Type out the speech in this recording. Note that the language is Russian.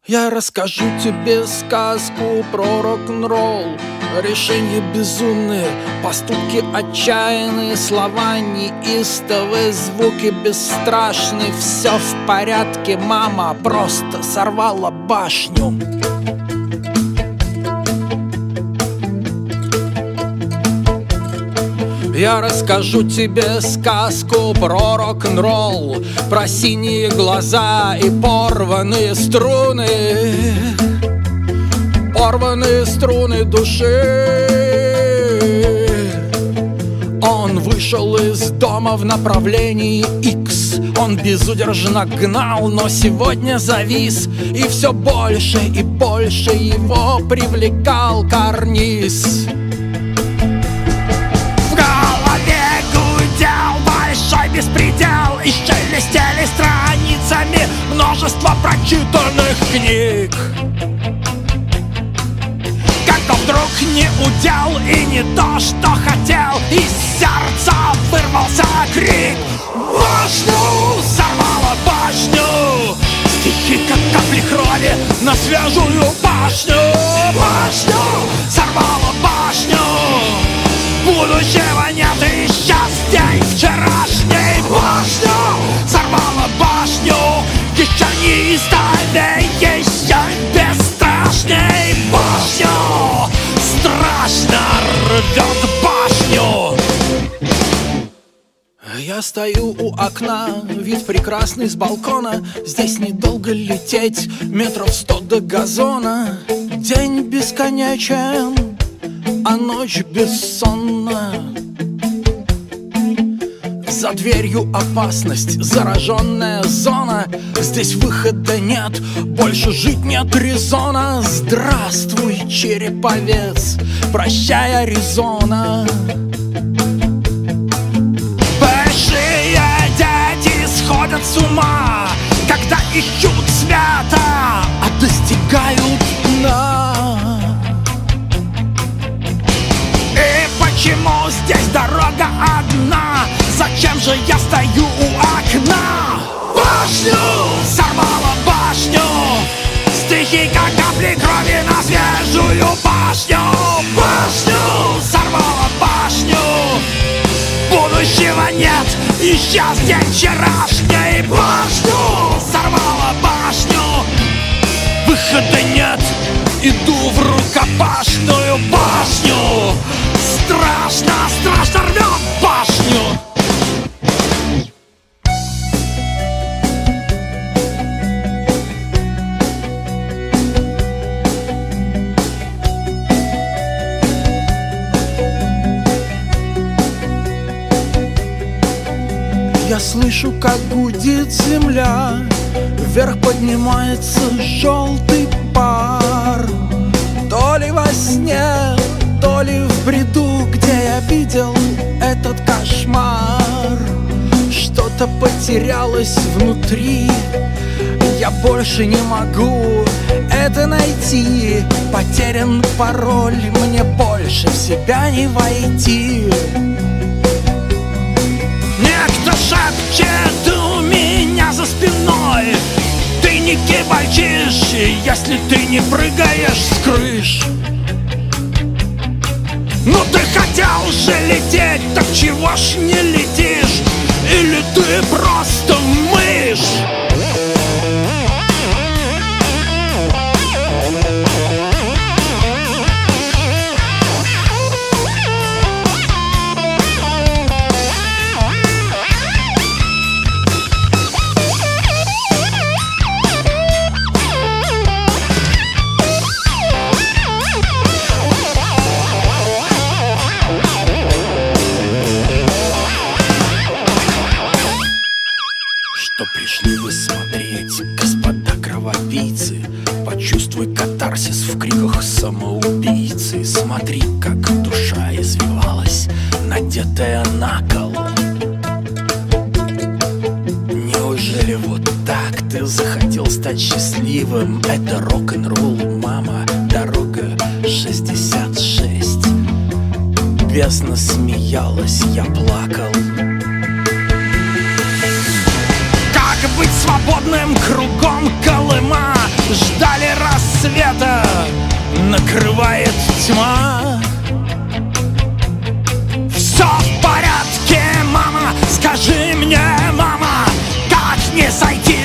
Я расскажу тебе сказку про рок-н-ролл. Решения безумные, поступки отчаянные, слова неистовые, звуки бесстрашные. Все в порядке, мама просто сорвала башню. Я расскажу тебе сказку про рок-н-ролл, про синие глаза и порванные струны, порванные струны души. Он вышел из дома в направлении X. Он безудержно гнал, но сегодня завис. И все больше и больше его привлекал карниз. Большой беспредел, и шелестели страницами множество прочитанных книг. Как-то вдруг не удел и не то, что хотел, из сердца вырвался крик. Башню! Сорвала башню! Стихи, как капли крови на свежую башню. Башню! Сорвала башню! Будущего нет и счастья вчерашней. Башню сорвала башню, еще неистовее, еще бесстрашней. Башню страшно рвет башню. Я стою у окна, вид прекрасный с балкона. Здесь недолго лететь, метров 100 до газона. День бесконечен, а ночь бессонна. За дверью опасность, зараженная зона. Здесь выхода нет, больше жить нет резона. Здравствуй, череповец, прощай, Аризона. Большие дети сходят с ума, когда ищут света, а достигают дна. Почему здесь дорога одна? Зачем же я стою у окна? Башню! Сорвала башню! Стихи, как капли крови на свежую башню! Башню! Сорвала башню! Будущего нет, исчез день вчерашний! Башню! Сорвала башню! Выхода нет, иду в рукопашную башню! Страшно, страшно рвет башню. Я слышу, как гудит земля, вверх поднимается желтый пар. То ли во сне, то ли в бреду, где я видел этот кошмар. Что-то потерялось внутри, я больше не могу это найти. Потерян пароль, мне больше в себя не войти. Некто шепчет у меня за спиной: ты не кибальчишь, если ты не прыгаешь с крыш. Ну ты хотел же лететь, так чего ж не летишь? Или ты просто мышь? Пришли вы смотреть, господа кровопийцы? Почувствуй катарсис в криках самоубийцы. Смотри, как душа извивалась, надетая на кол. Неужели вот так ты захотел стать счастливым? Это рок-н-ролл, мама, дорога 66. Бездна смеялась, я плакал. Быть свободным, кругом Колыма. Ждали накрывает тьма. Все в порядке, мама, скажи мне, мама, как не сойти